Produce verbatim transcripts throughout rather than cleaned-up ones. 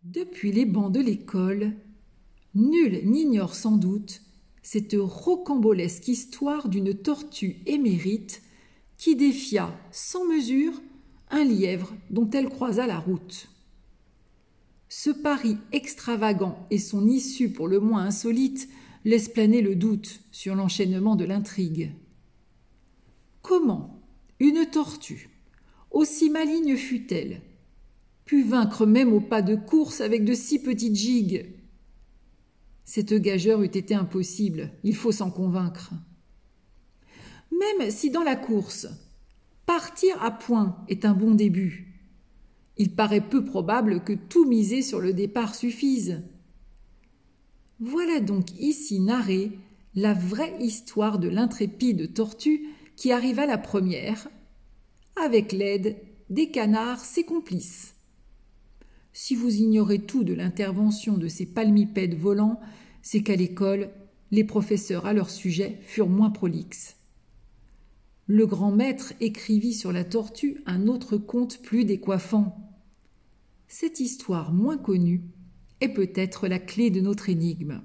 Depuis les bancs de l'école, nul n'ignore sans doute cette rocambolesque histoire d'une tortue émérite qui défia sans mesure un lièvre dont elle croisa la route. Ce pari extravagant et son issue pour le moins insolite laissent planer le doute sur l'enchaînement de l'intrigue. Comment une tortue, aussi maligne fût-elle, put vaincre même au pas de course avec de si petites gigues? Cette gageure eût été impossible, il faut s'en convaincre. Même si dans la course, partir à point est un bon début, il paraît peu probable que tout miser sur le départ suffise. Voilà donc ici narrée la vraie histoire de l'intrépide tortue qui arriva la première, avec l'aide des canards ses complices. Si vous ignorez tout de l'intervention de ces palmipèdes volants, c'est qu'à l'école, les professeurs à leur sujet furent moins prolixes. Le grand maître écrivit sur la tortue un autre conte plus décoiffant. Cette histoire moins connue est peut-être la clé de notre énigme.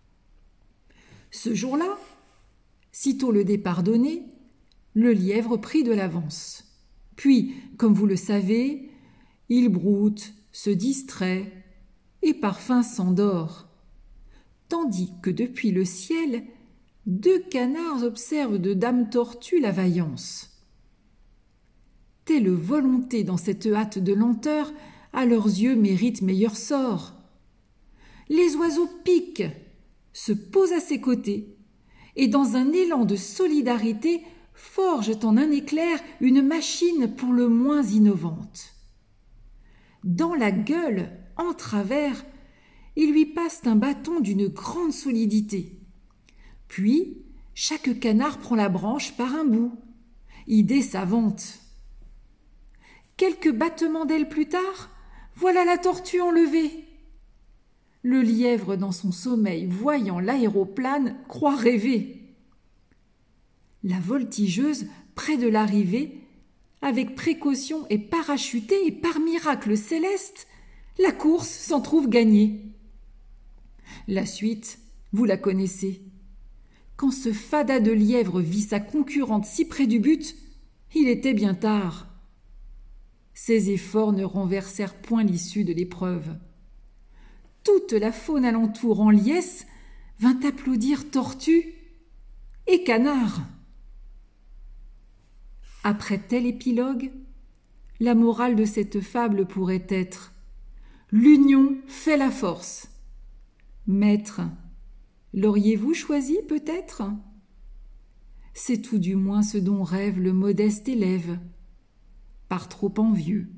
Ce jour-là, sitôt le départ donné, le lièvre prit de l'avance. Puis, comme vous le savez, il broute, se distrait et par fin s'endort, tandis que depuis le ciel, deux canards observent de Dame Tortue la vaillance. Telle volonté dans cette hâte de lenteur, à leurs yeux mérite meilleur sort. Les oiseaux piquent, se posent à ses côtés, et dans un élan de solidarité, forgent en un éclair une machine pour le moins innovante. Dans la gueule, en travers, ils lui passent un bâton d'une grande solidité. Puis, chaque canard prend la branche par un bout. Idée savante. Quelques battements d'ailes plus tard, voilà la tortue enlevée. Le lièvre, dans son sommeil, voyant l'aéroplane, croit rêver. La voltigeuse, près de l'arrivée, avec précaution est parachutée et par miracle céleste, la course s'en trouve gagnée. La suite, vous la connaissez. Quand ce fada de lièvre vit sa concurrente si près du but, il était bien tard. Ses efforts ne renversèrent point l'issue de l'épreuve. Toute la faune alentour en liesse vint applaudir tortue et canard. Après tel épilogue, la morale de cette fable pourrait être « L'union fait la force ». Maître, l'auriez-vous choisi peut-être? C'est tout du moins ce dont rêve le modeste élève, par trop envieux.